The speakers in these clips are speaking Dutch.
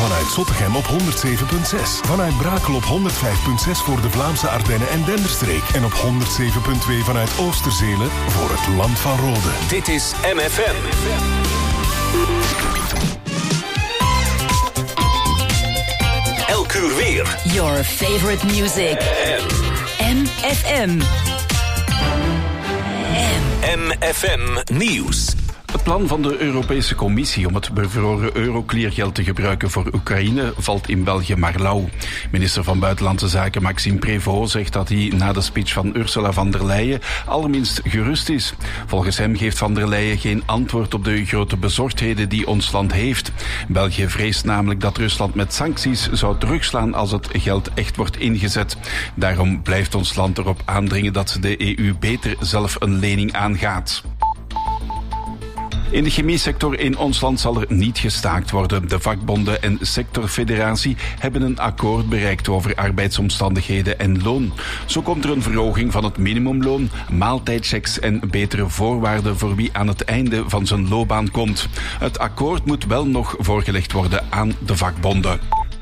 Vanuit Zottegem op 107.6. Vanuit Brakel op 105.6 voor de Vlaamse Ardennen en Denderstreek. En op 107.2 vanuit Oosterzele voor het Land van Rode. Dit is MFM. Elk uur weer. Your favorite music. MFM. MFM Nieuws. Het plan van de Europese Commissie om het bevroren eurocleargeld te gebruiken voor Oekraïne valt in België maar lauw. Minister van Buitenlandse Zaken Maxime Prévost zegt dat hij na de speech van Ursula von der Leyen allerminst gerust is. Volgens hem geeft von der Leyen geen antwoord op de grote bezorgdheden die ons land heeft. België vreest namelijk dat Rusland met sancties zou terugslaan als het geld echt wordt ingezet. Daarom blijft ons land erop aandringen dat de EU beter zelf een lening aangaat. In de chemiesector in ons land zal er niet gestaakt worden. De vakbonden en sectorfederatie hebben een akkoord bereikt over arbeidsomstandigheden en loon. Zo komt er een verhoging van het minimumloon, maaltijdchecks en betere voorwaarden voor wie aan het einde van zijn loopbaan komt. Het akkoord moet wel nog voorgelegd worden aan de vakbonden.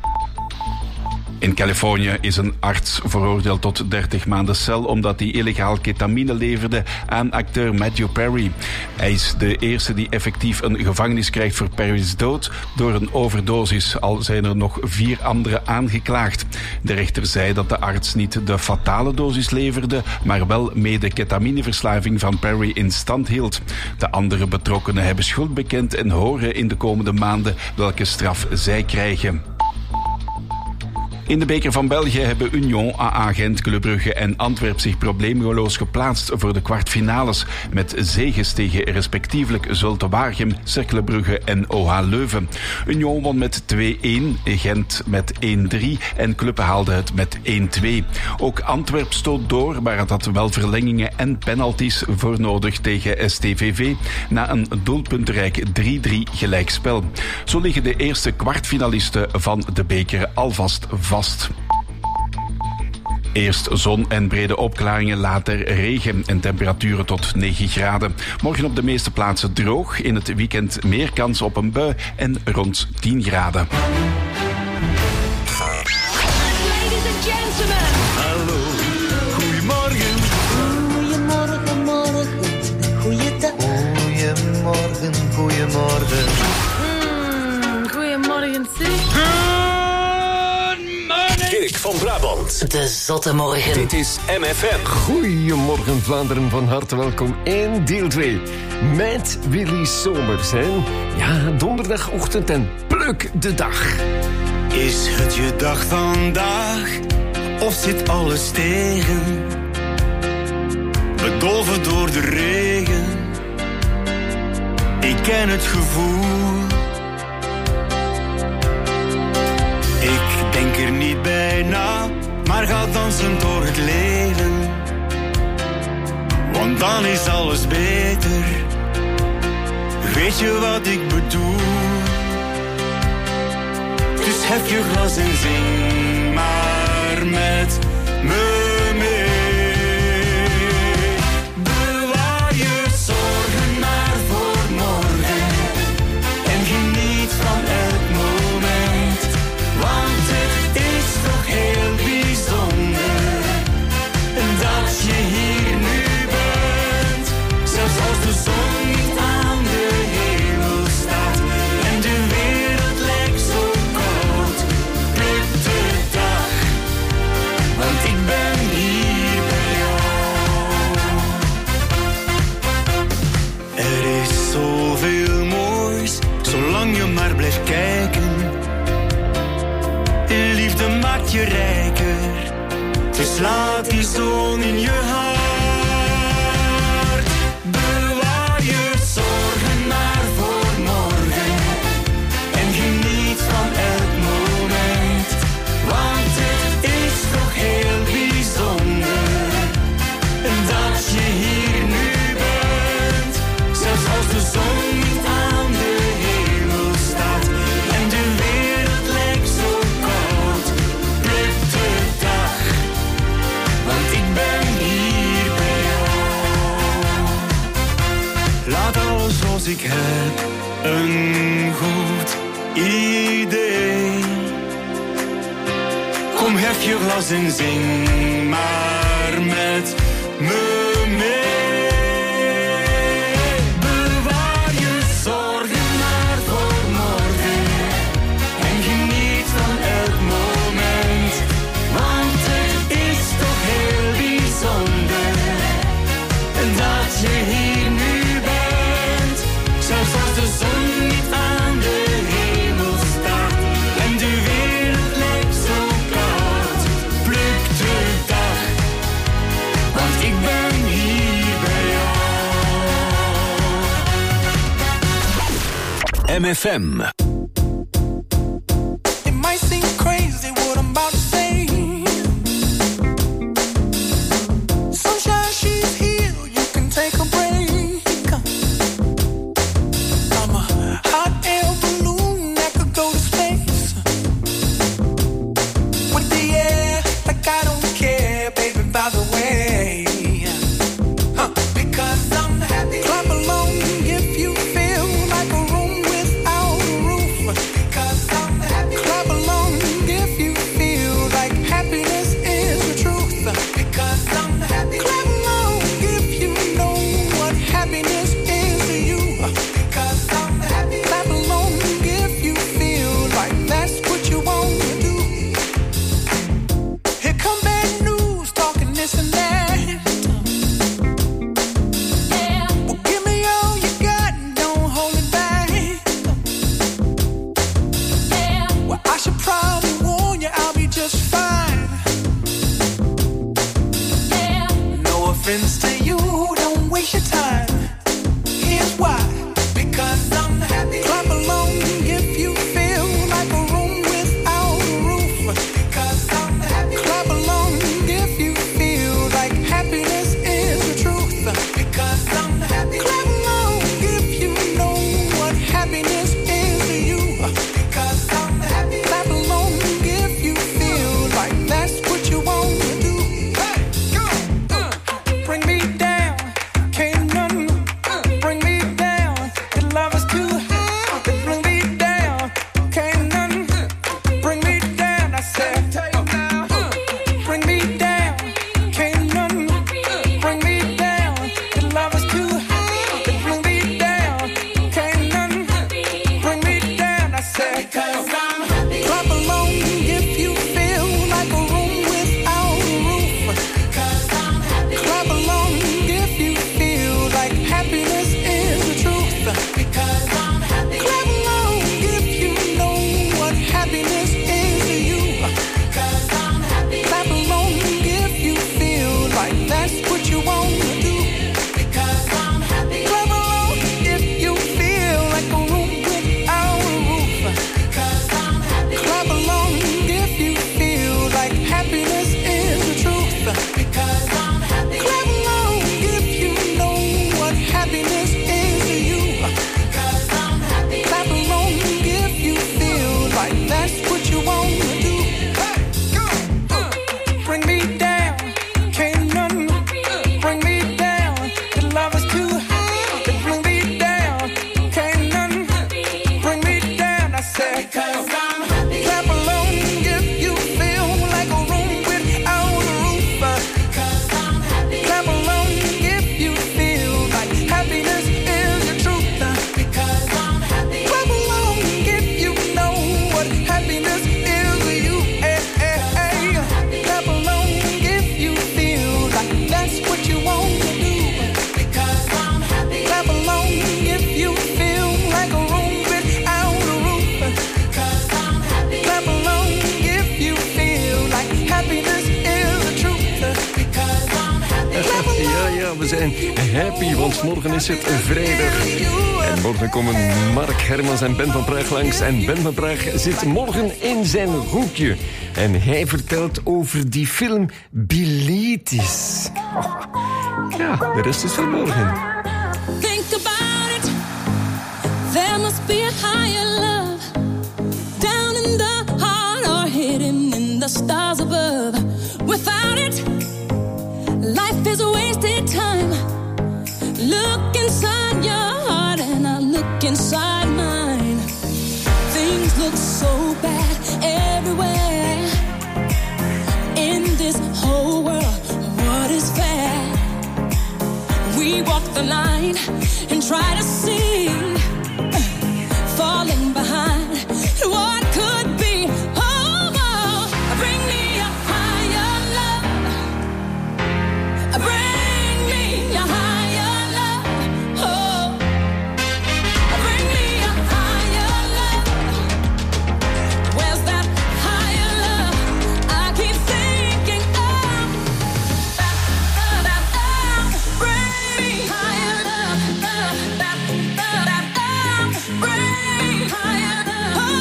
In Californië is een arts veroordeeld tot 30 maanden cel omdat hij illegaal ketamine leverde aan acteur Matthew Perry. Hij is de eerste die effectief een gevangenis krijgt voor Perry's dood door een overdosis, al zijn er nog 4 anderen aangeklaagd. De rechter zei dat de arts niet de fatale dosis leverde, maar wel mee de ketamineverslaving van Perry in stand hield. De andere betrokkenen hebben schuld bekend en horen in de komende maanden welke straf zij krijgen. In de beker van België hebben Union, AA Gent, Club Brugge en Antwerp zich probleemloos geplaatst voor de kwartfinales met zeges tegen respectievelijk Zulte Waregem, Cercle Brugge en OH Leuven. Union won met 2-1, Gent met 1-3 en Club haalde het met 1-2. Ook Antwerp stoot door, maar het had wel verlengingen en penalties voor nodig tegen STVV na een doelpuntenrijk 3-3 gelijkspel. Zo liggen de eerste kwartfinalisten van de beker alvast vast. Eerst zon en brede opklaringen, later regen en temperaturen tot 9 graden. Morgen op de meeste plaatsen droog, in het weekend meer kans op een bui en rond 10 graden. Ladies and gentlemen. Hallo, goedemorgen. Goedemorgen, morgen, goeiedag. Goedemorgen, goedemorgen. Goedemorgen, zeg. Dirk van Brabant. De zotte morgen. Dit is MFM. Goedemorgen Vlaanderen, van harte welkom in deel 2. Met Willy Somers, hè? Ja, donderdagochtend en pluk de dag. Is het je dag vandaag, of zit alles tegen? Bedolven door de regen. Ik ken het gevoel. Ik denk er niet bij na, maar ga dansen door het leven. Want dan is alles beter. Weet je wat ik bedoel? Dus hef je glas en zing maar met me mee. Bewaar je zorgen maar voor morgen en geniet van elk moment. Want het is toch heel bijzonder dat je hier nu bent. Zelfs als de zon niet aan de hemel staat en de wereld lijkt zo koud, pluk de dag, want ik ben hier bij jou. Er is zoveel moois, zolang je maar blijft kijken. Liefde maakt je rijker, dus laat die zon in je hart. Bewaar je zorgen maar voor morgen en geniet van elk moment. Want het is toch heel bijzonder dat je hier nu bent. Zelfs als de zon niet aan de hemel staat en de wereld lijkt zo koud, pluk de dag, want ik ben hier bij jou. Laat alles zoals ik heb een goed idee. Schuif je glas en zing maar met me mee. Bewaar je zorgen maar voor morgen en geniet van elk moment. Want het is toch heel bijzonder dat je hier nu bent. Zelfs als de zon niet aan de hemel staat en de wereld lijkt zo koud, pluk de dag, want ik ben hier bij jou. MFM. It might seem crazy what I'm about to say. Sunshine, she's here, you can take a break. I'm a hot air balloon that could go to space. With the air, like I don't care, baby, by the way. Because I'm happy. Clap along if you feel like a room without a roof. Because I'm happy. Clap along if you feel like happiness is the truth. Because I'm happy. Clap along if you know what happiness is to you. Because I'm happy. Clap along if you feel like that's what you want to do. Here come bad news, talking this and that. Well, give me all you got and don't hold it back. Well, I should probably warn you, I'll be just fine. No offense to you, don't waste your time. Here's why. Because I'm happy. Clap along if you feel like a room without a roof. Because I'm happy. Clap along if you feel like happiness is the truth. Because I'm happy. Clap along if you know what happiness is to you. Because I'm happy. Clap along if you feel like that's what you want to do. Bring me down, can't none bring me down. Your love is too high, to bring me down, can't none bring me down. I said, bring me down, can't none bring me down. Your love is too high, to bring me down, can't none bring me down. I said, because I'm happy. Clap along if you feel like a room without a roof. Because I'm happy. Clap along if you feel like happiness is the truth. Because I'm happy. Clap along if you know what happiness is to you. Because I'm happy. Clap along if you feel like that's what you want to do. Because I'm happy. Clap along if you feel like a room without a roof. Because I'm happy. Clap along if you feel like happiness is the truth. Because I'm happy. Clap along if you know what happiness is to you. Because I'm happy. Clap along if you feel like that's what you want to do. Bring me down, can't none bring me down. Your love is too high, to bring me down, can't none bring me down. I said, because I'm happy. Clap along if you feel like a room without a roof. Because I'm happy. Clap along if you feel like happiness is the truth. Because I'm happy. Clap along if you know what happiness is to you. Clap along if you feel like that's what you want to do. Because I'm happy. Clap along if you feel like a room without a roof. Because I'm happy. Clap along if you feel like happiness is the truth. Because I'm happy. Clap along. Ja, we zijn happy, want morgen is het vrijdag. En morgen komen Mark Hermans en Ben van Praag langs. En Ben van Praag zit morgen in zijn hoekje. En hij vertelt over die film Bilitis. Oh, ja, de rest is voor morgen. Think about it. There must be a higher love down in the heart or hidden in the stars above. Without it, life is a wasted time. Look inside your heart and I look inside mine. Things look so bad everywhere. this whole world, what is fair? We walk the line and try to see, falling behind what could be. Oh, oh, bring me a higher love. Bring me a higher love. Oh, bring me a higher love. Where's that higher love? I keep thinking of that. Bring me higher love. Bring me higher love. Oh,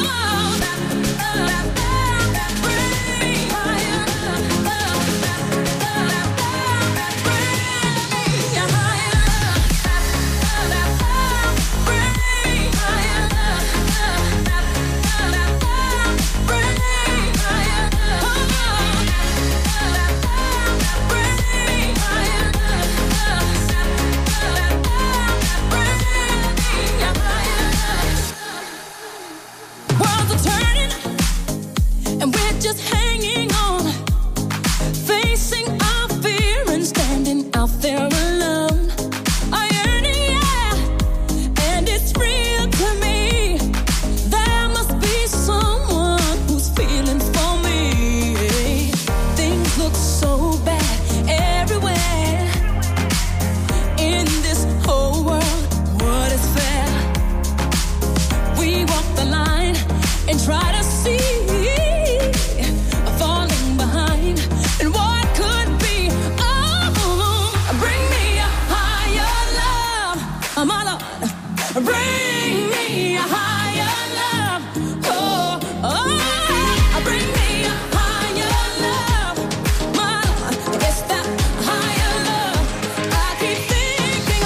worlds are turning, and we're just hanging on, facing our fear and standing out there alone. A yearning, yeah, and it's real to me. There must be someone who's feeling for me. Things look so bad everywhere in this whole world. What is fair? We walk the line and try to see, falling behind and what could be. Oh, bring me a higher love, my Lord. Bring me a higher love. Oh, oh, bring me a higher love, my Lord. It's that higher love I keep thinking of.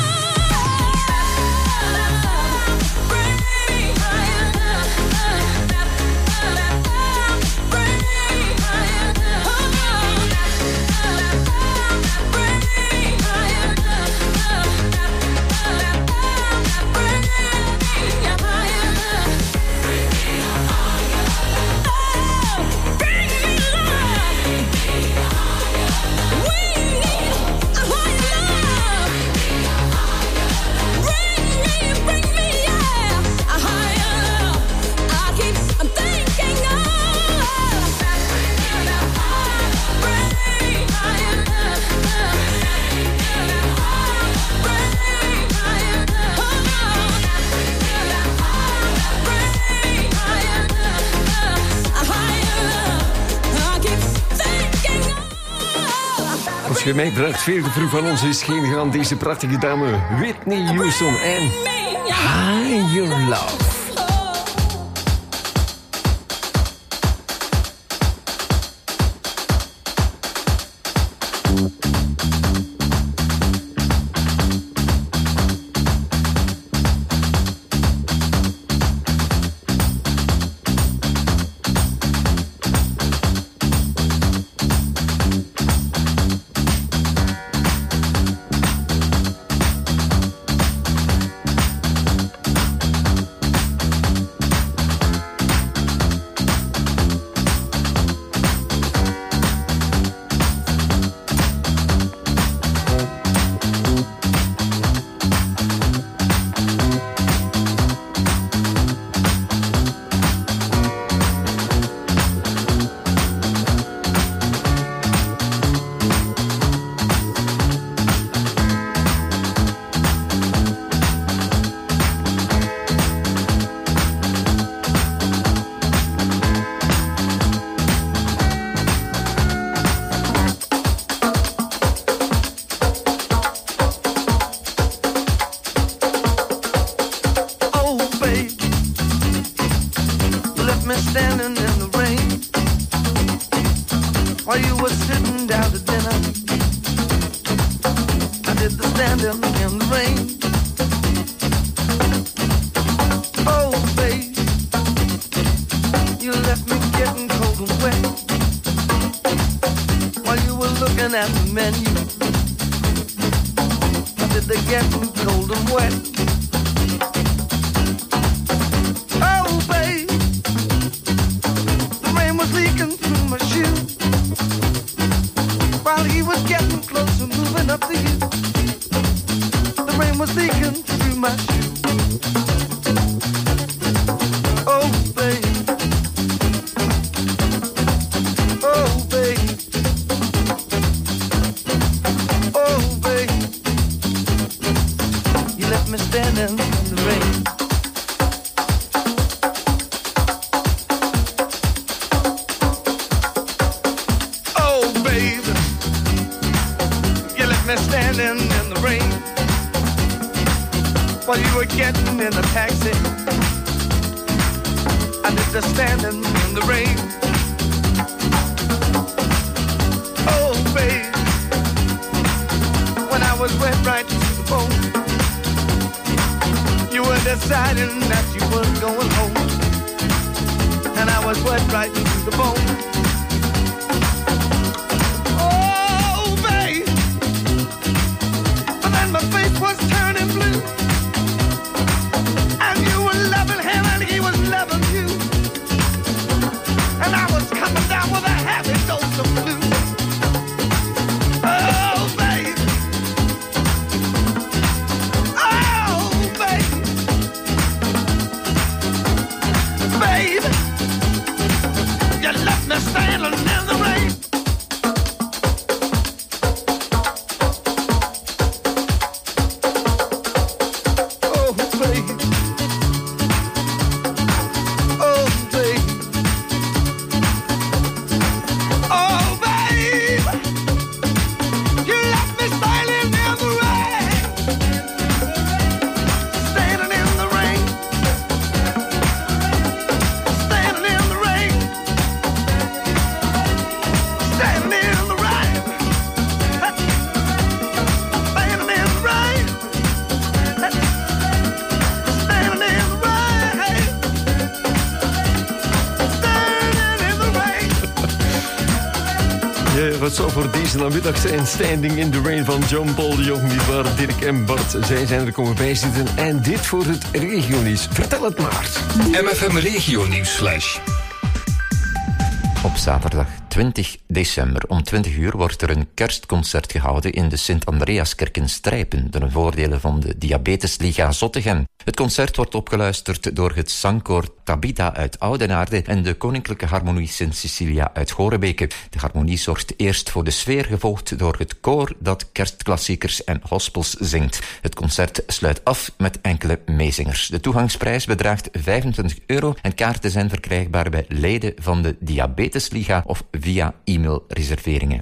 Bring me higher love. Bring me higher love. Bring me higher love. Als je mij vraagt, veel te vroeg van ons is geen gaan deze prachtige dame Whitney Houston en Higher Love. coming up to you. The rain was leaking through my shoe. Oh, babe. Oh, babe. Oh, babe. You left me standing in the rain. Standing in the rain while you were getting in the taxi. I did the standing in the rain. Oh, babe, when I was wet right to the bone, you were deciding that you were going home, and I was wet right to the bone. My face was turning blue, and you were loving him and he was loving you, and I was coming down with a heavy dose of blue. Oh, babe. Oh, babe. Babe, you left me standing in the rain. Wat zou voor deze namiddag zijn? Standing in the Rain van John Paul de Jong. Die waren Dirk en Bart. Zij zijn er komen bijzitten. En dit voor het regionieuws. Vertel het maar. MFM Regionieuws Flash. Op zaterdag 20 december om 20 uur wordt er een kerstconcert gehouden in de Sint-Andreaskerk in Strijpen, ten voordele van de Diabetesliga Zottegem. Het concert wordt opgeluisterd door het zangkoor Tabita uit Oudenaarde en de Koninklijke Harmonie Sint-Cecilia uit Gorebeke. De harmonie zorgt eerst voor de sfeer, gevolgd door het koor dat kerstklassiekers en gospels zingt. Het concert sluit af met enkele meezingers. De toegangsprijs bedraagt €25 en kaarten zijn verkrijgbaar bij leden van de Diabetesliga of via e-mailreserveringen.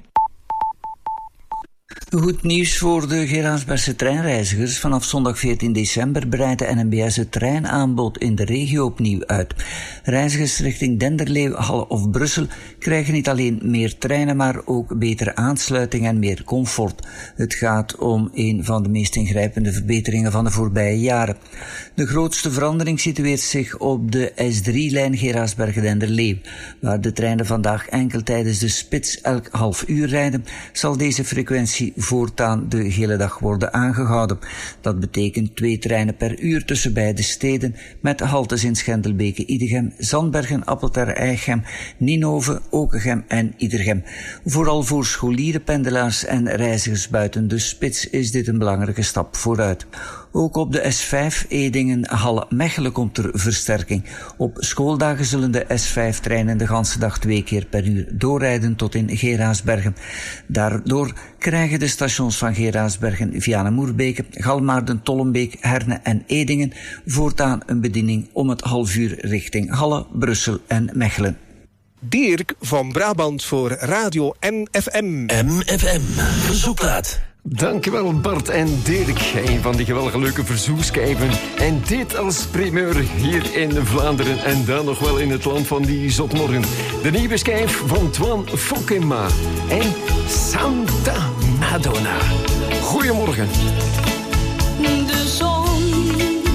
Goed nieuws voor de Geraardsbergse treinreizigers. Vanaf zondag 14 december breidt de NMBS het treinaanbod in de regio opnieuw uit. Reizigers richting Denderleeuw, Halle of Brussel krijgen niet alleen meer treinen, maar ook betere aansluiting en meer comfort. Het gaat om een van de meest ingrijpende verbeteringen van de voorbije jaren. De grootste verandering situeert zich op de S3-lijn Geraardsbergen-Denderleeuw. Waar de treinen vandaag enkel tijdens de spits elk half uur rijden, zal deze frequentie voortaan de hele dag worden aangehouden. Dat betekent 2 treinen per uur tussen beide steden, met haltes in Schendelbeke, Idegem, Zandbergen, Appelter, Eichem, Ninove, Okegem en Idergem. Vooral voor scholieren, pendelaars en reizigers buiten de spits is dit een belangrijke stap vooruit. Ook op de S5 Edingen-Halle-Mechelen komt er versterking. Op schooldagen zullen de S5-treinen de ganse dag 2 keer per uur doorrijden tot in Geraardsbergen. Daardoor krijgen de stations van Geraardsbergen, Vianen-Moerbeke, Galmaarden, Tollenbeek, Herne en Edingen voortaan een bediening om het half uur richting Halle, Brussel en Mechelen. Dirk van Brabant voor Radio MFM. MFM, verzoekplaat. Dankjewel Bart en Dirk, een van die geweldige leuke verzoekschijven. En dit als primeur hier in Vlaanderen en dan nog wel in het land van die zotmorgen. De nieuwe schijf van Twan Fokema en Santa Madonna. Goedemorgen. De zon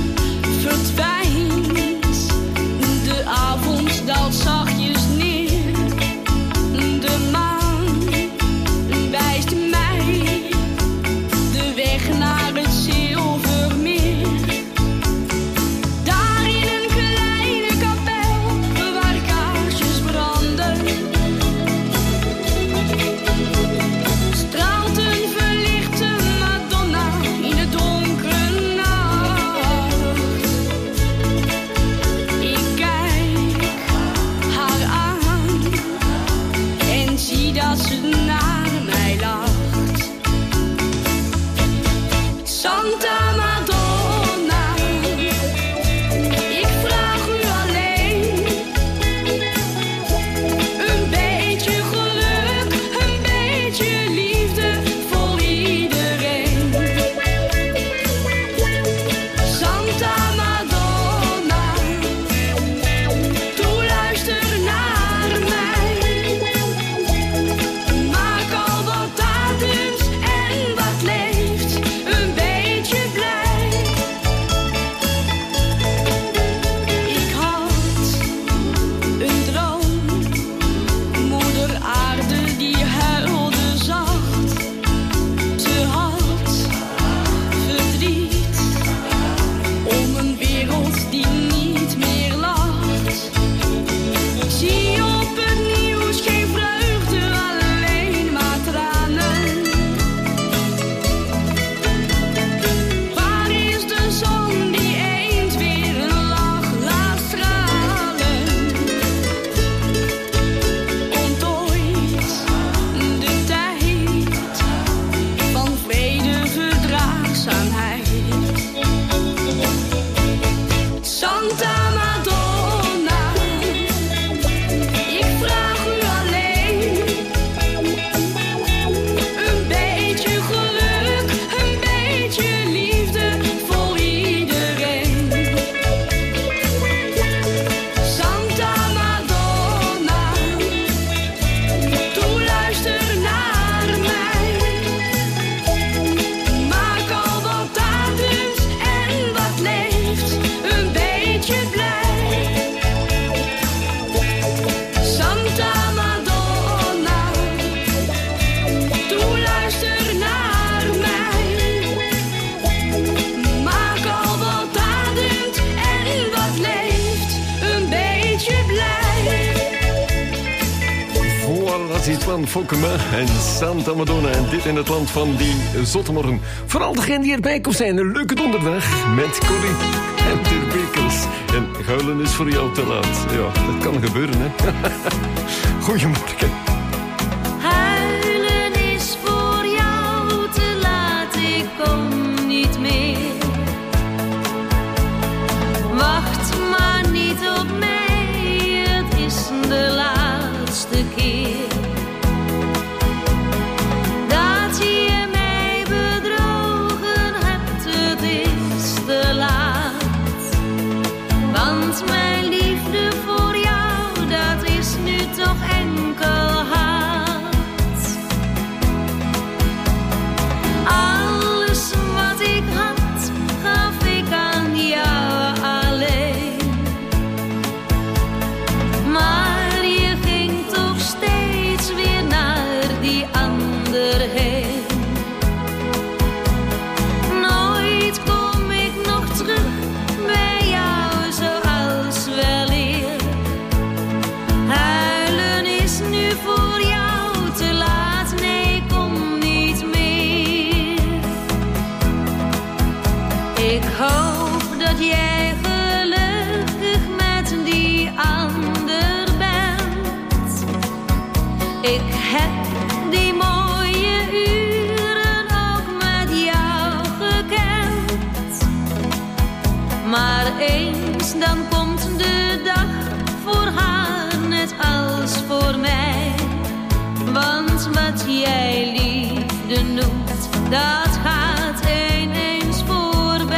verdwijnt, de avond daalt zachtjes neer. De maan wijst mij de weg naar het Zilvermeer. Daar in een kleine kapel waar kaarsjes branden, straalt een verlichte Santa Madonna, ik vraag u alleen een beetje geluk, een beetje liefde voor iedereen. Santa Madonna, toe luister naar mij. Maak al wat ademd en wat leeft, een beetje blij. Santa Madonna, toe luister naar mij. Maak al wat ademd en wat leeft, een beetje blij. Voilà, Zitwan Fokema en Santa Madonna. En dit in het land van die zotte morgen. Vooral degene die erbij komt zijn. Een leuke donderdag met Corrie en Ter Bekels. En huilen is voor jou te laat. Ja, dat kan gebeuren, hè. Goedemorgen. Huilen is voor jou te laat, ik kom niet meer. Wacht maar niet op mij, het is de laatste keer. Dat je mij bedrogen hebt, het is te laat. Want mijn liefde voor jou, dat is nu toch enkel haat. Alles wat ik had, gaf ik aan jou alleen. Maar je ging toch steeds weer naar die ander heen. Nooit kom ik nog terug bij jou zoals weleer. Huilen is nu voor jou te laat, nee, kom niet meer. Ik hoop dat jij gelukkig met die ander bent. Ik heb die mooie uren ook met jou gekend. Maar eens dan komt de dag voor haar net als voor mij. Want wat jij liefde noemt, dat gaat ineens voorbij.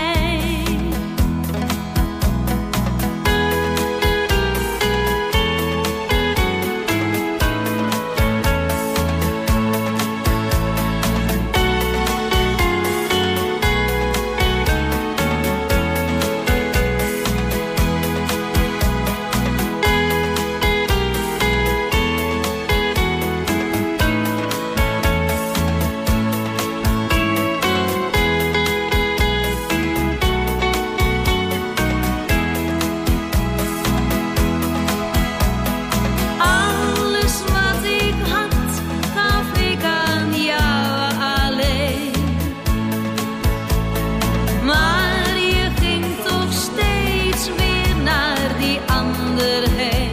Alles wat ik had, gaf ik aan jou alleen. Maar je ging toch steeds weer naar die ander heen.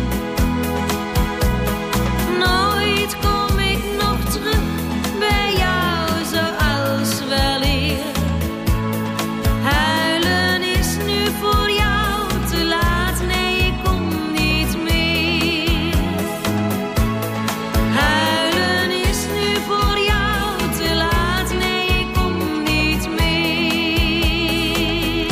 Nooit kom ik nog terug bij jou zoals weleer. Huilen is nu voor jou te laat, nee, ik kom niet meer. Huilen is nu voor jou te laat, nee, ik kom niet meer.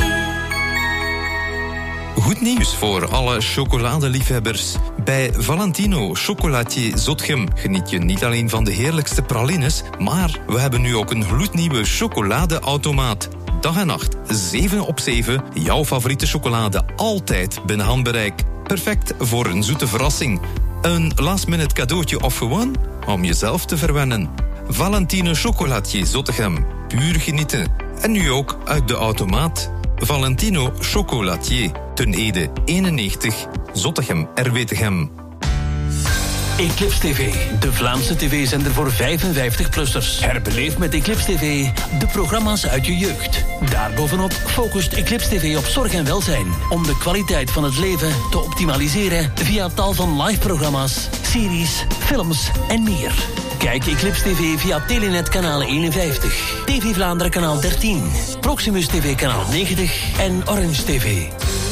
Goed nieuws voor alle chocoladeliefhebbers. Bij Valentino Chocolatier Zotgem geniet je niet alleen van de heerlijkste pralines, maar we hebben nu ook een gloednieuwe chocoladeautomaat. Dag en nacht, 7 op 7, jouw favoriete chocolade altijd binnen handbereik. Perfect voor een zoete verrassing. Een last-minute cadeautje of gewoon om jezelf te verwennen. Valentino Chocolatier Zottegem, puur genieten. En nu ook uit de automaat. Valentino Chocolatier, Ten Ede 91, Zottegem, Erwetegem. Eclipse TV, de Vlaamse tv-zender voor 55-plussers. Herbeleef met Eclipse TV de programma's uit je jeugd. Daarbovenop focust Eclipse TV op zorg en welzijn. Om de kwaliteit van het leven te optimaliseren via tal van live-programma's, series, films en meer. Kijk Eclipse TV via Telenet kanaal 51, TV Vlaanderen kanaal 13, Proximus TV kanaal 90 en Orange TV.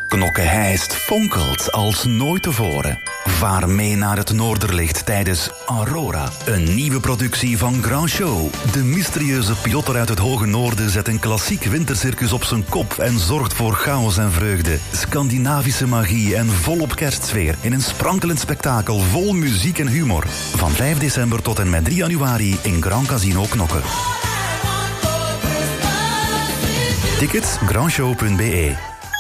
Knokke-Heist fonkelt als nooit tevoren. Vaar mee naar het Noorderlicht tijdens Aurora. Een nieuwe productie van Grand Show. De mysterieuze pilotter uit het hoge noorden zet een klassiek wintercircus op zijn kop en zorgt voor chaos en vreugde. Scandinavische magie en volop kerstsfeer in een sprankelend spektakel vol muziek en humor. Van 5 december tot en met 3 januari in Grand Casino Knokke. Tickets grandshow.be.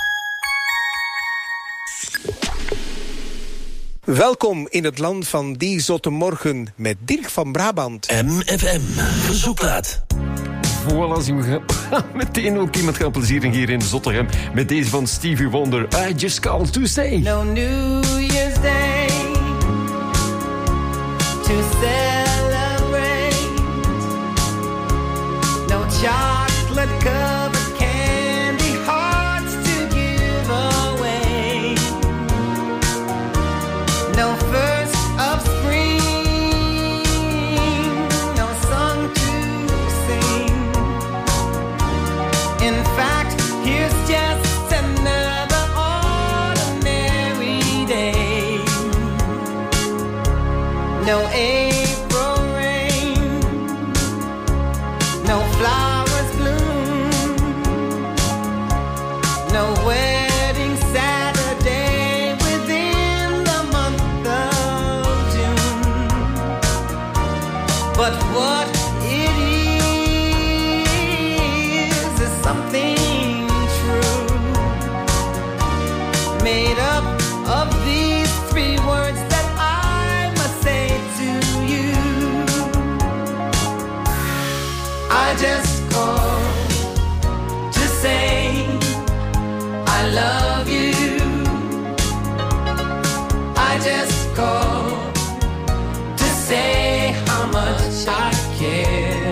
Welkom in het land van die zotte morgen met Dirk van Brabant. MFM, verzoekplaat. Voilà, zien we meteen ook iemand gaan plezieren hier in Zottegem met deze van Stevie Wonder. I just called to say. No New Year's Day to celebrate. No chocolate covered candy hearts to give away. No first of spring, no song to sing. In fact, here's just another ordinary day. No April rain, no flowers bloom, no wedding Saturday within the month of June. But what it is something true, made up of these 3 words that I must say to you. I just called to say I love you. I just called to say how much I care.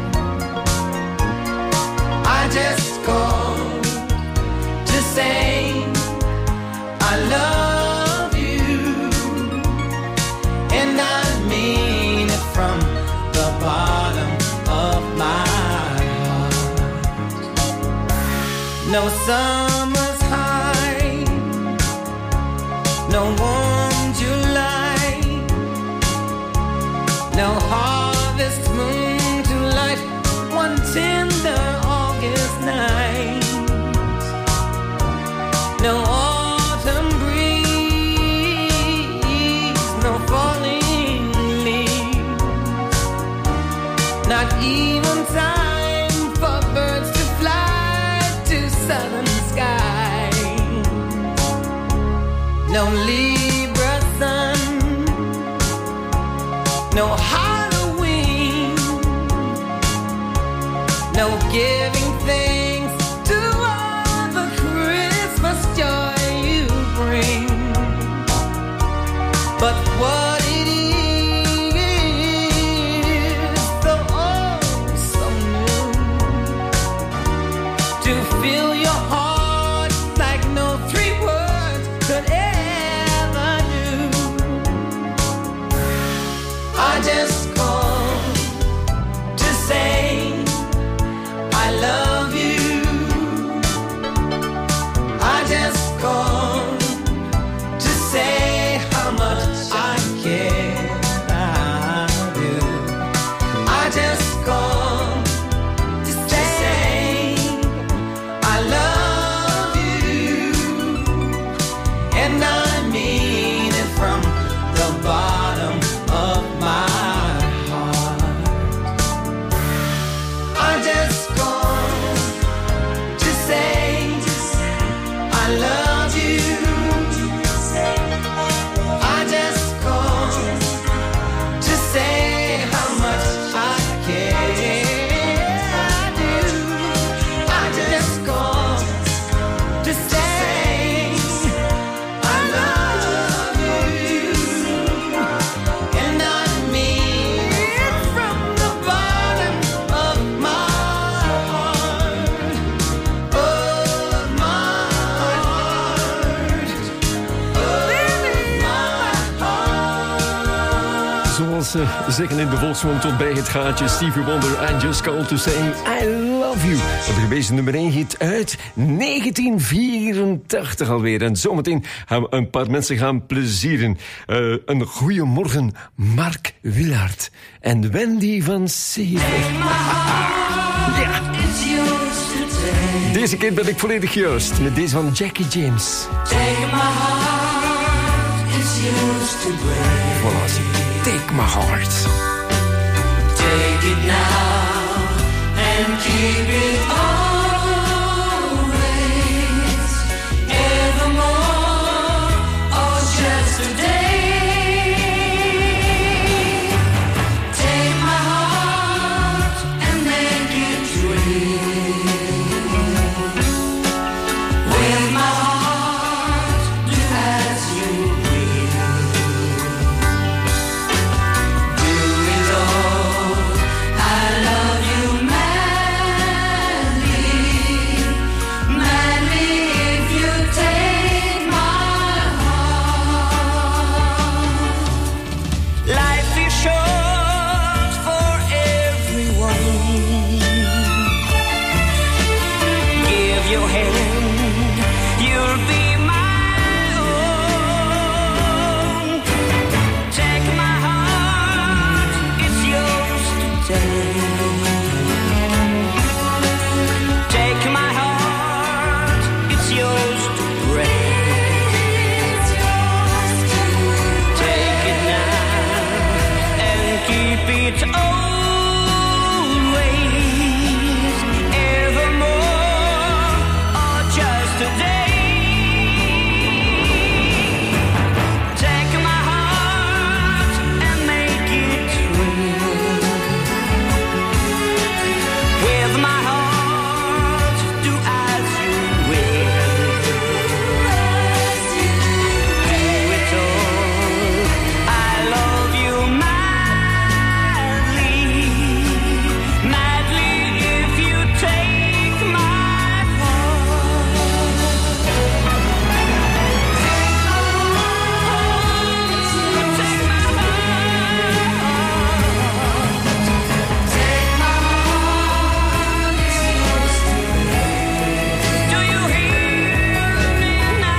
I just called to say I love you, and I mean it from the bottom of my heart. No summer's high, no warm July, no harvest moon to light one tender August night. No autumn breeze, no falling leaves, not even time for birds to fly to southern skies. No Libra sun, no Halloween, no giving thanks to all the Christmas joy you bring. But what it is, so oh so new, to fill your heart like no 3 words could ever do. I just called to say I love you. I just called to say how much I care. I do. I just called to say I love you, and I mean it from the bottom of my heart. I just called to say I love you. I just called to say how much I care. I do. I just called to say I love you, and I mean it from the bottom of my heart, of my heart. ze zeggen in de volksmond tot bij het gaatje. Stevie Wonder, I Just Called to Say I Love You. Dat gewezen nummer 1 hit uit 1984 alweer. En zometeen gaan we een paar mensen gaan plezieren. Een goeiemorgen, Mark Willaert en Wendy van Zeven. Ja. Deze keer ben ik volledig juist met deze van Jackie James. Voilà, take my heart. Take it now and keep it always, evermore, or just today. Take my heart and make it dream. With my heart, do as you will. Do it all. I love you madly, madly if you take my heart. Life is short for everyone. Give your hand, you'll be my own. Take my heart, it's yours to take. Take my heart, it's yours to break. Take it now and keep it always, evermore, or just today. Take my heart and make it real. With my heart, do as you will. Do it all. I love you madly, madly if you take my heart. Take my heart, it's yours to break. Do you hear me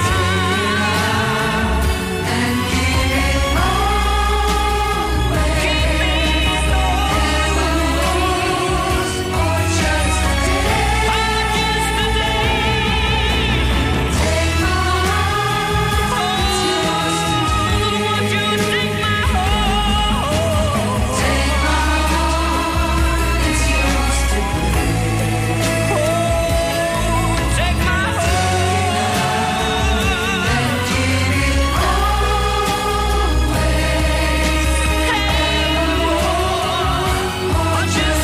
now? And keep it always. Keep it always, or just today. Or just today. Take my heart, it's yours to break. Won't you take my heart? Take my heart, it's yours to break. Oh, take my heart and keep it always, or just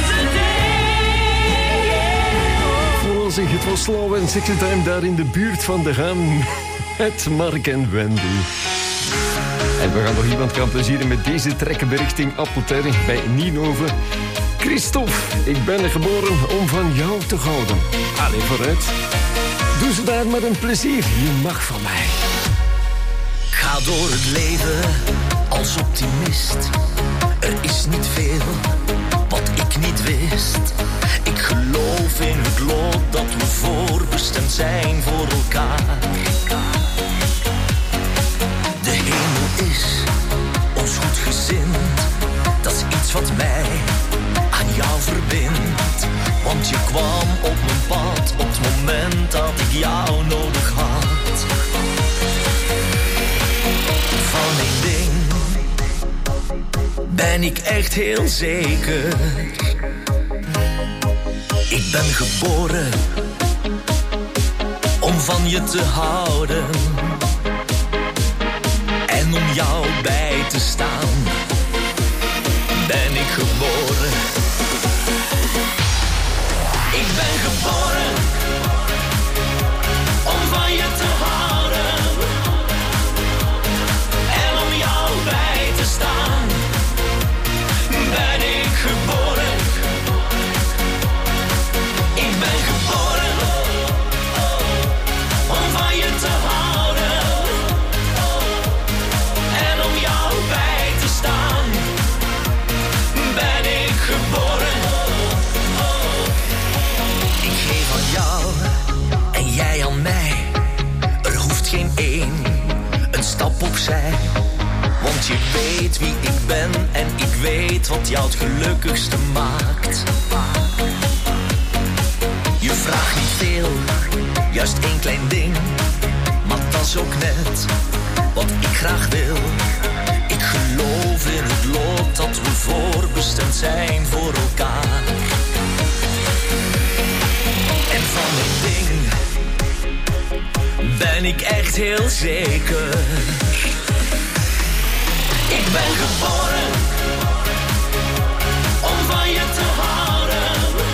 today. Voilà, zeg, het was slow en sexy time daar in de buurt van de Ham. Met Mark en Wendy. En we gaan nog iemand gaan plezieren met deze trekkenberichting Appelterre bij Nienhoven. Christophe, ik ben er geboren om van jou te houden. Allee, vooruit. Doe ze daar met een plezier. Je mag van mij. Ga door het leven als optimist. Er is niet veel wat ik niet wist. Ik geloof in het lot dat we voorbestemd zijn voor elkaar. De hemel is ons goed gezind. Dat is iets wat mij aan jou verbindt. Want je kwam op mijn pad op het moment dat ik jou nodig had. Van één ding ben ik echt heel zeker. Ik ben geboren om van je te houden en om jou bij te staan. Ben ik geboren. Ik ben geboren om van je te houden en om jou bij te staan. Ben ik geboren. Ik ben geboren om van je te houden je weet wie ik ben en ik weet wat jou het gelukkigste maakt. Je vraagt niet veel, juist één klein ding, maar dat is ook net wat ik graag wil. Ik geloof in het lot dat we voorbestemd zijn voor elkaar. En van een ding ben ik echt heel zeker. Ik ben geboren om van je te houden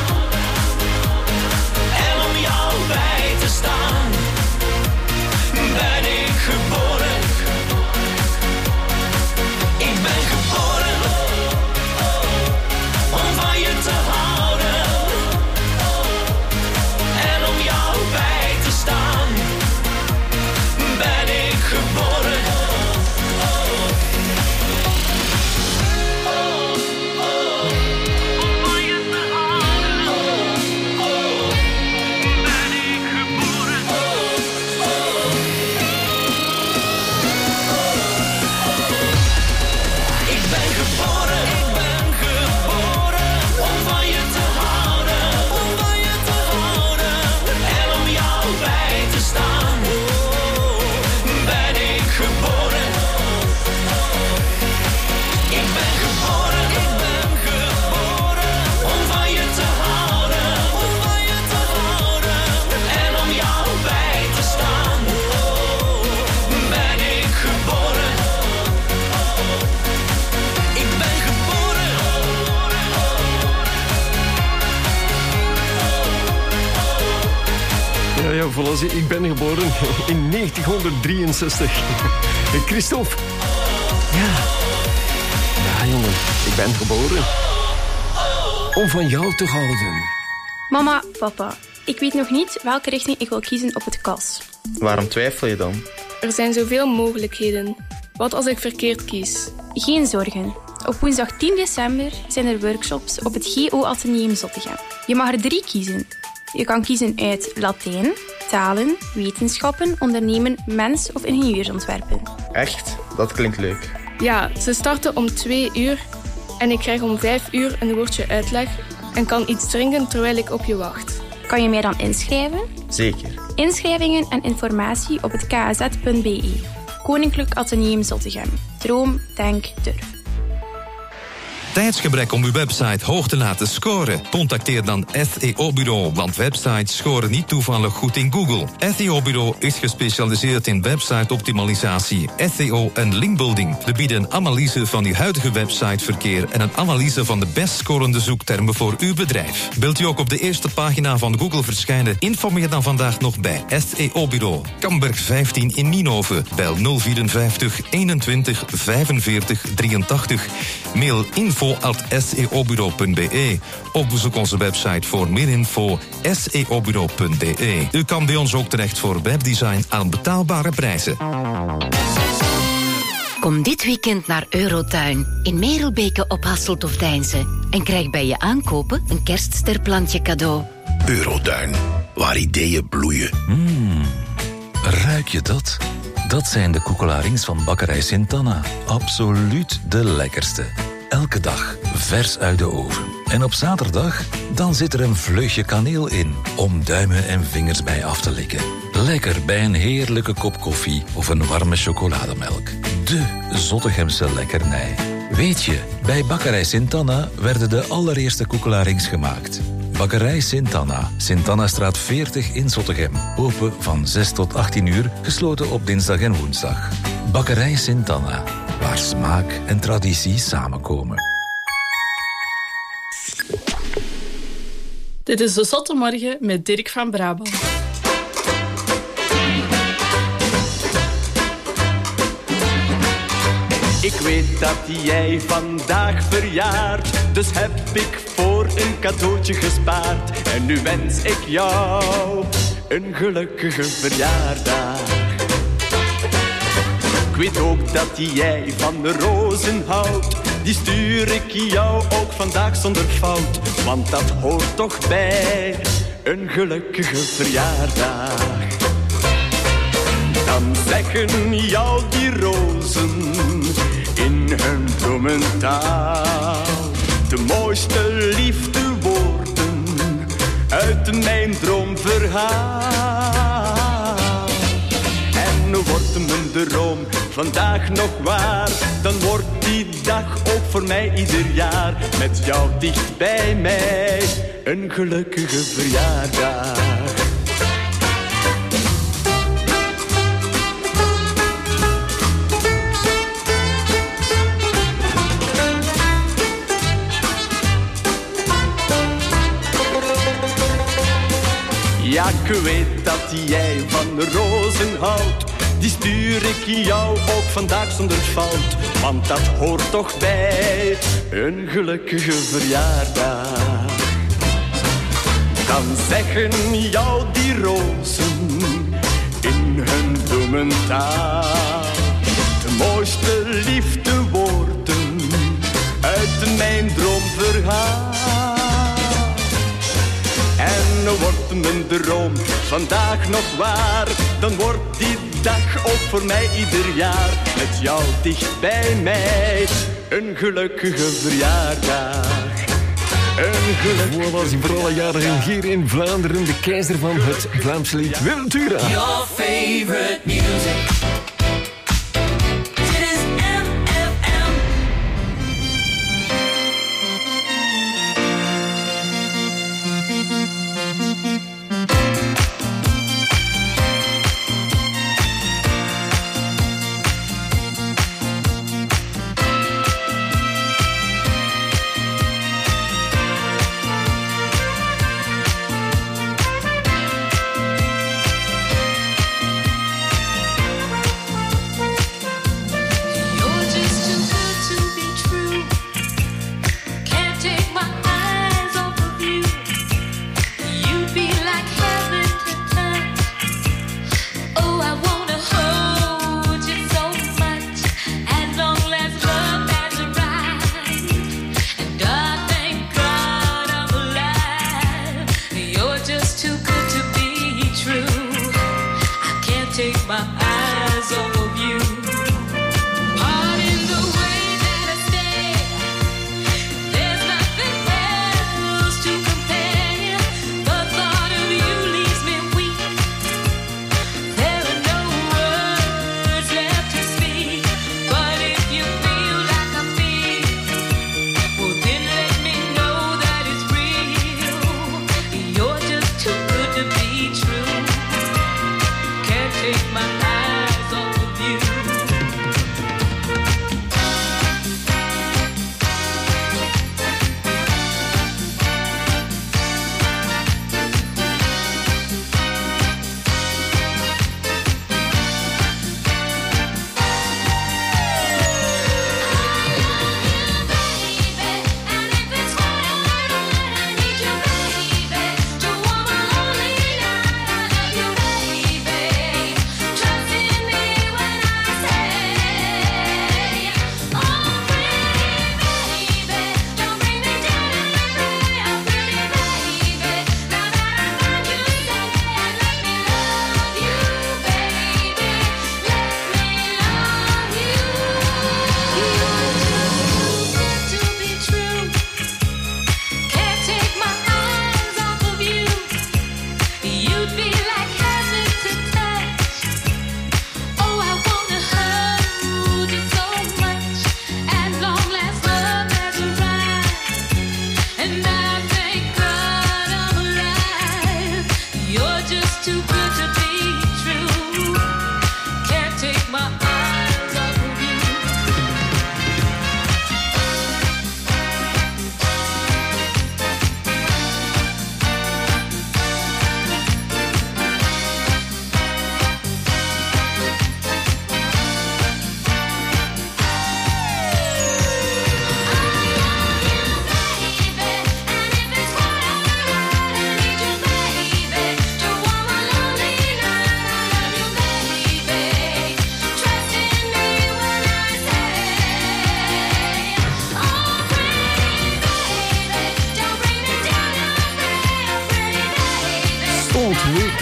en om jou bij te staan. Ben ik geboren. Ik ben geboren om van je te houden en om jou bij te staan. Ben ik geboren. Ja, voilà, ik ben geboren in 1963. Christophe. Ja, jongen, ik ben geboren om van jou te houden. Mama, papa, ik weet nog niet welke richting ik wil kiezen op het KAS. Waarom twijfel je dan? Er zijn zoveel mogelijkheden. Wat als ik verkeerd kies? Geen zorgen. Op woensdag 10 december zijn er workshops op het GO Atheneum Zottegem. Je mag er 3 kiezen. Je kan kiezen uit Latijn, talen, wetenschappen, ondernemen, mens- of ingenieursontwerpen. Echt? Dat klinkt leuk. Ja, ze starten om 2 uur en ik krijg om 5 uur een woordje uitleg en kan iets drinken terwijl ik op je wacht. Kan je mij dan inschrijven? Zeker. Inschrijvingen en informatie op het kaz.be. Koninklijk Atheneum Zottegem. Droom, denk, durf. Tijdsgebrek om uw website hoog te laten scoren? Contacteer dan SEO-bureau, want websites scoren niet toevallig goed in Google. SEO-bureau is gespecialiseerd in website-optimalisatie, SEO en linkbuilding. We bieden een analyse van uw huidige websiteverkeer en een analyse van de best scorende zoektermen voor uw bedrijf. Wilt u ook op de eerste pagina van Google verschijnen? Informeer dan vandaag nog bij SEO-bureau. Kamberg 15 in Nienhoven. Bel 054 21 45 83. Mail info@seobureau.be of bezoek onze website voor meer info seobureau.be. U kan bij ons ook terecht voor webdesign aan betaalbare prijzen. Kom dit weekend naar Eurotuin in Merelbeke op Hasselt of Deinze en krijg bij je aankopen een kerststerplantje cadeau. Eurotuin, waar ideeën bloeien. Ruik je dat? Dat zijn de koekelarings van Bakkerij Sint-Anna. Absoluut de lekkerste. Elke dag vers uit de oven. En op zaterdag, dan zit er een vleugje kaneel in om duimen en vingers bij af te likken. Lekker bij een heerlijke kop koffie of een warme chocolademelk. De Zottegemse lekkernij. Weet je, bij Bakkerij Sint-Anna werden de allereerste koekelarings gemaakt. Bakkerij Sint-Anna, Sint-Annastraat 40 in Zottegem. Open van 6 tot 18 uur, gesloten op dinsdag en woensdag. Bakkerij Sint-Anna, waar smaak en traditie samenkomen. Dit is de Zotte Morgen met Dirk van Brabant. Ik weet dat jij vandaag verjaart, dus heb ik voor een cadeautje gespaard. En nu wens ik jou een gelukkige verjaardag. Ik weet ook dat jij van de rozen houdt, die stuur ik jou ook vandaag zonder fout. Want dat hoort toch bij een gelukkige verjaardag. Dan zeggen jou die rozen in hun bloementaal. De mooiste liefdewoorden uit mijn droomverhaal. En wordt mijn droom vandaag nog waar, dan wordt die dag ook voor mij ieder jaar met jou dicht bij mij een gelukkige verjaardag. Ja, ik weet dat jij van rozen houdt. Die stuur ik jou ook vandaag zonder fout. Want dat hoort toch bij een gelukkige verjaardag. Dan zeggen jou die rozen in hun bloementaal de mooiste liefdewoorden uit mijn droomverhaal. En wordt mijn droom vandaag nog waar, dan wordt die dag ook voor mij ieder jaar met jou dicht bij mij een gelukkige verjaardag. Een gelukkige was hij voor alle jaren hier in Vlaanderen, de keizer van het Vlaamse lied Wiltura. Your favorite music. Try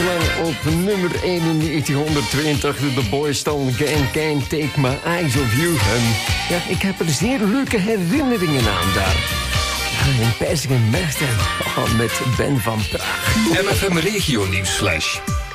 wekenlang op nummer 1 in 1982. The Boys dan Can't Take My Eyes Off You. En ja, ik heb er zeer leuke herinneringen aan daar. Ja, in Pijsingen Merchten met Ben van Praag. MFM Regio Nieuwsflash.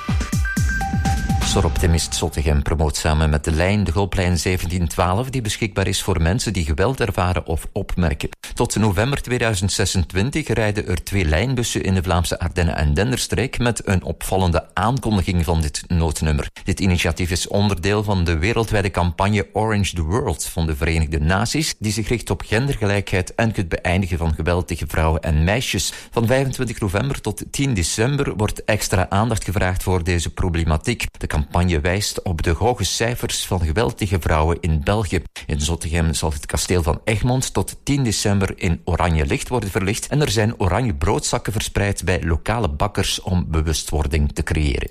Optimist Zottegem promoot samen met de lijn de hulplijn 1712 die beschikbaar is voor mensen die geweld ervaren of opmerken. Tot november 2026 rijden er 2 lijnbussen in de Vlaamse Ardennen en Denderstreek met een opvallende aankondiging van dit noodnummer. Dit initiatief is onderdeel van de wereldwijde campagne Orange the World van de Verenigde Naties, die zich richt op gendergelijkheid en het beëindigen van geweld tegen vrouwen en meisjes. Van 25 november tot 10 december wordt extra aandacht gevraagd voor deze problematiek. De campagne wijst op de hoge cijfers van geweld tegen vrouwen in België. In Zottegem zal het kasteel van Egmond tot 10 december in oranje licht worden verlicht en er zijn oranje broodzakken verspreid bij lokale bakkers om bewustwording te creëren.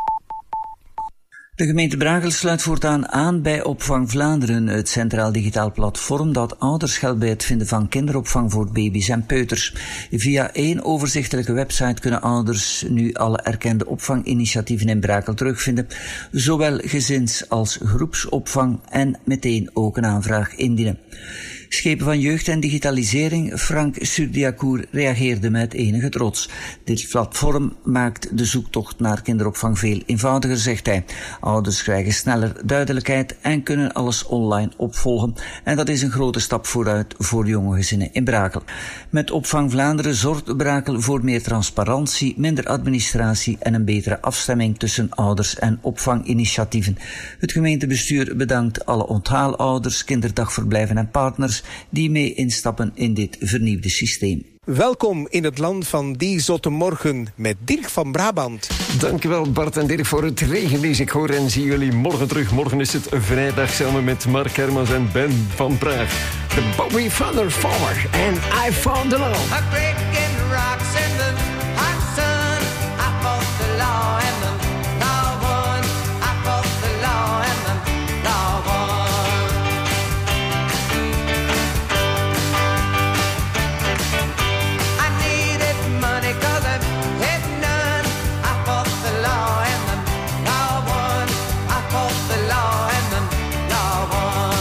De gemeente Bragel sluit voortaan aan bij Opvang Vlaanderen, het centraal digitaal platform dat ouders helpt bij het vinden van kinderopvang voor baby's en peuters. Via 1 overzichtelijke website kunnen ouders nu alle erkende opvanginitiatieven in Brakel terugvinden, zowel gezins- als groepsopvang en meteen ook een aanvraag indienen. Schepen van Jeugd en Digitalisering, Frank Surdiacour, reageerde met enige trots. Dit platform maakt de zoektocht naar kinderopvang veel eenvoudiger, zegt hij. Ouders krijgen sneller duidelijkheid en kunnen alles online opvolgen. En dat is een grote stap vooruit voor jonge gezinnen in Brakel. Met Opvang Vlaanderen zorgt Brakel voor meer transparantie, minder administratie en een betere afstemming tussen ouders en opvanginitiatieven. Het gemeentebestuur bedankt alle onthaalouders, kinderdagverblijven en partners die mee instappen in dit vernieuwde systeem. Welkom in het land van die zotte morgen met Dirk van Brabant. Dankjewel Bart en Dirk voor het regennieuws. Ik hoor en zie jullie morgen terug. Morgen is het vrijdag samen met Mark Hermans en Ben van Praag. De Bobby Thunder Farmer en I Found the Law. A breaking rocks in the hot sun. I fought the law and the law won. I fought the law and the law won. I needed money 'cause I had none. I fought the law and the law won. I fought the law and the law won.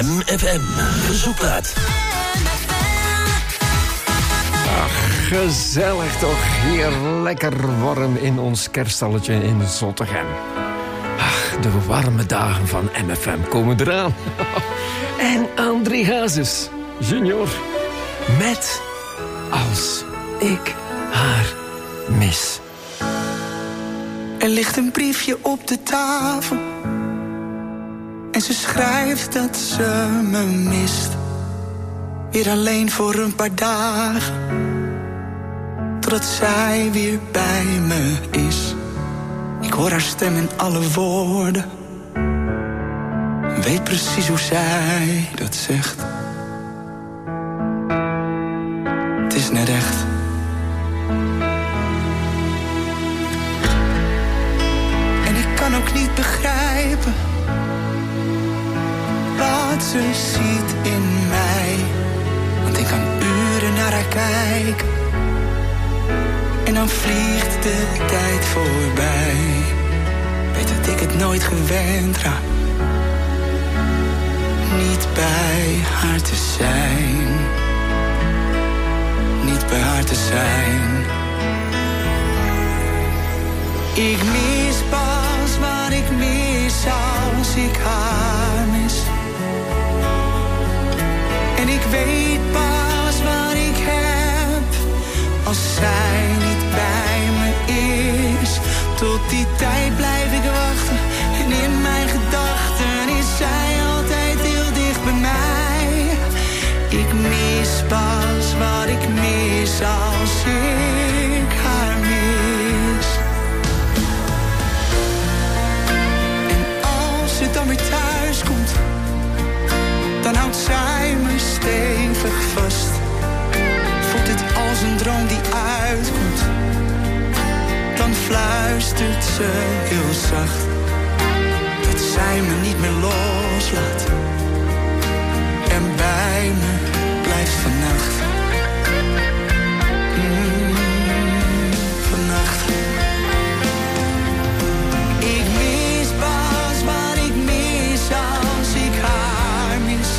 MFM Verzoekplaat. Ach, gezellig toch. Hier lekker warm in ons kerststalletje in Zottegem. Ach, de warme dagen van MFM komen eraan. En André Hazes, junior, met Als ik haar mis. Er ligt een briefje op de tafel en ze schrijft dat ze me mist. Weer alleen voor een paar dagen, totdat zij weer bij me is. Ik hoor haar stem in alle woorden, weet precies hoe zij dat zegt. Het is net echt. En ik kan ook niet begrijpen wat ze ziet in mij. Want ik kan uren naar haar kijken en dan vliegt de tijd voorbij. Weet dat ik het nooit gewend raak niet bij haar te zijn. Niet bij haar te zijn. Ik mis pas wat ik mis als ik haar mis. En ik weet pas wat ik heb als zij niet bij me is. Tot die tijd blijf ik wachten en in mijn gedachten is zij altijd heel dicht bij mij. Ik mis pas wat ik mis als ik haar mis. En als ze dan weer thuis komt, dan houdt zij me stevig vast. Voelt het als een droom die uitkomt. Dan fluistert ze heel zacht dat zij me niet meer loslaat en bij me blijft vannacht. Vannacht. Ik mis pas wat ik mis als ik haar mis.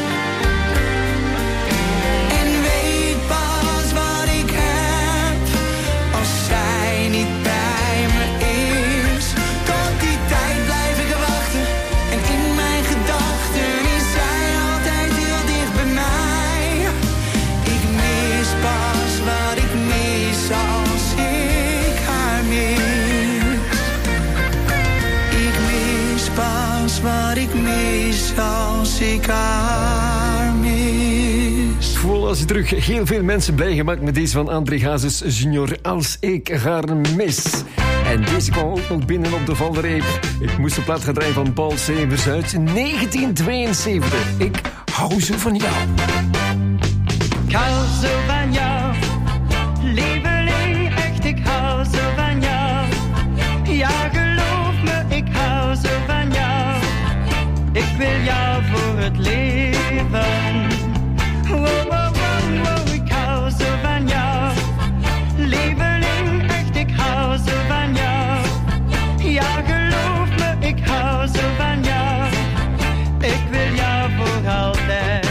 En weet pas wat ik heb als zij niet bij me is. Tot die tijd blijf ik wachten en in mijn gedachten is zij altijd heel dicht bij mij. Ik mis pas wat ik mis als ik haar mis. Ik mis pas wat ik mis als ik haar mis. Voilà, als je terug heel veel mensen blij gemaakt met deze van André Hazes junior, Als ik haar mis. En deze kwam ook nog binnen op de valreep. Ik moest de plaat gaan draaien van Paul Severs uit 1972. Ik hou zo van jou. Ik hou zo van jou, lieveling, echt ik hou zo van jou. Ja, geloof me, ik hou zo van jou. Ik wil jou voor het leven. Wow, wow, wow, wow, ik hou zo van jou. Lieveling, echt ik hou zo van jou. Ja, geloof me, ik hou zo van jou. Ik wil jou voor altijd.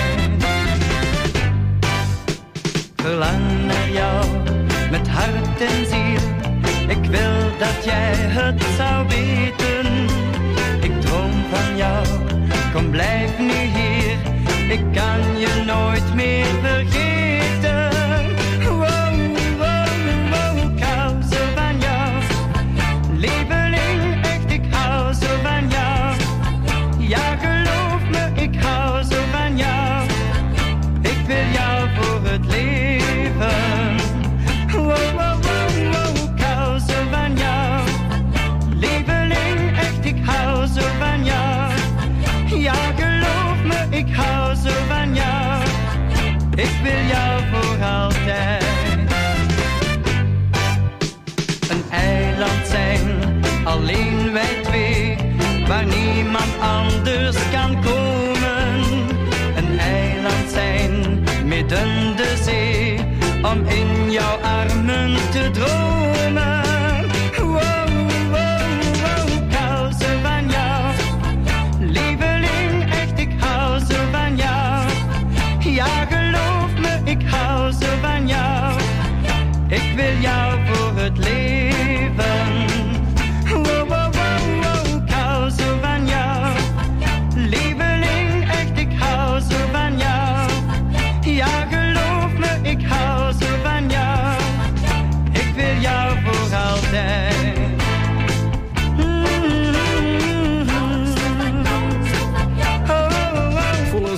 Verlang naar jou met hart en ziel. Ik wil dat jij het zou weten. Ik droom van jou, kom blijf nu hier. Ik kan je nooit meer vergeten. Wow, wow, wow, ik hou zo van jou. Lieveling, echt ik hou zo van jou. Ja, geloof me, ik hou zo van jou. Ik wil jou voor het leven. Wow, wow, wow, wow, ik hou zo van jou. Lieveling, echt ik hou zo van jou. Ja, geloof me, ik hou zo van jou. Ik wil jou voor altijd. Een eiland zijn, alleen wij twee, waar niemand anders kan komen. Een eiland zijn, midden de zee, om in jouw armen te dromen. Wow, wow, wow, ik hou zo van jou. Lieveling, echt ik hou zo van jou.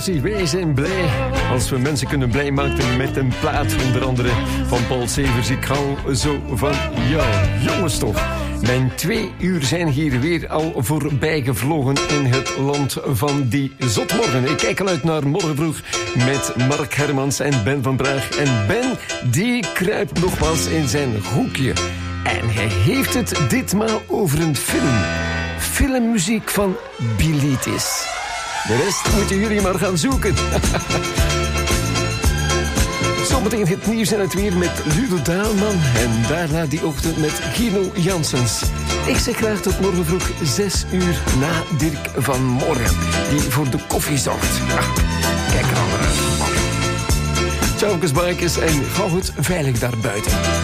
Josie, wij zijn blij als we mensen kunnen blij maken met een plaat. Onder andere van Paul Severs. Ik hou zo van jou. Jongens toch. Mijn 2 uur zijn hier weer al voorbij gevlogen in het land van die zotmorgen. Ik kijk al uit naar morgen vroeg met Mark Hermans en Ben van Praag. En Ben, die kruipt nogmaals in zijn hoekje. En hij heeft het ditmaal over een film. Filmmuziek van Bilitis. De rest moeten jullie maar gaan zoeken. Zometeen het nieuws en het weer met Ludo Daalman. En daarna die ochtend met Gino Janssens. Ik zeg graag tot morgen vroeg 6 uur na Dirk van Morgen. Die voor de koffie zorgt. Kijk er al naar uit. Ciao, kusbaakjes en ga goed veilig daar buiten.